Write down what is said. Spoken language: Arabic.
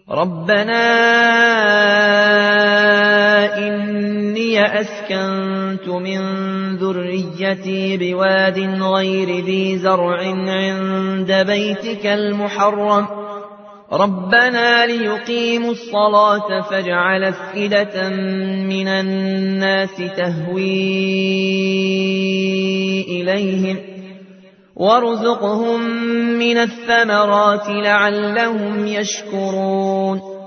ربنا إني أسكنت من ذريتي بواد غير ذي زرع عند بيتك المحرم ربنا ليقيموا الصلاة فاجعل أفئدة من الناس تهوي إليهم وارزقهم من الثمرات لعلهم يشكرون